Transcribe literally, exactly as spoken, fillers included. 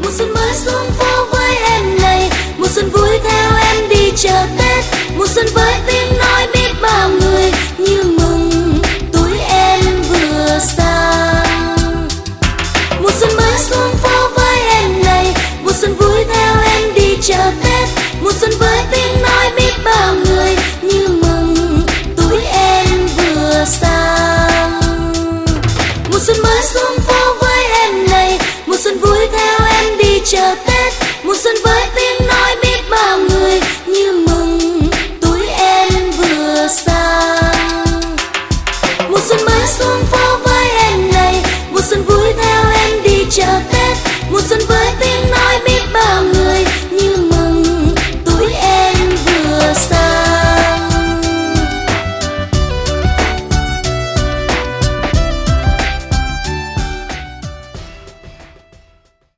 Mùa xuân mới xuống phố với em này, mùa xuân vui theo em đi chợ Tết. Mùa xuân với tiếng nói biết bao người như mừng tuổi em vừa sang. Mùa xuân mới xuống phố với em này, mùa xuân vui theo em đi chợ Tết. Mùa xuân với tiếng nói biết bao người như mừng tuổi em vừa sang. Mùa xuân mới xuống phố với em này, mùa xuân vui theo em đi chợ Tết. Mùa xuân